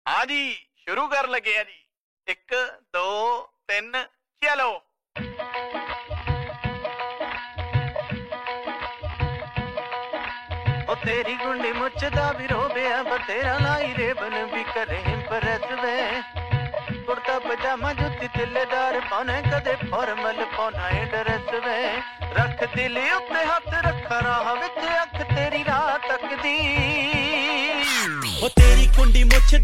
हाँ जी शुरू कर लगे हैं जी 1 2 3 चलो ओ तेरी गुंडी मुच्छदा भी रोबे बतेरा लाई रेबन भी करे इंप्रेस वे कुर्ता पजामा जुत्ती तिल्लेदार पाने कदे फॉर्मल पाना ड्रेस वे रख दिल उत्ते हथ रखा राह विच अख तेरी राह तकदी ओ तेरी कुंडी मुछ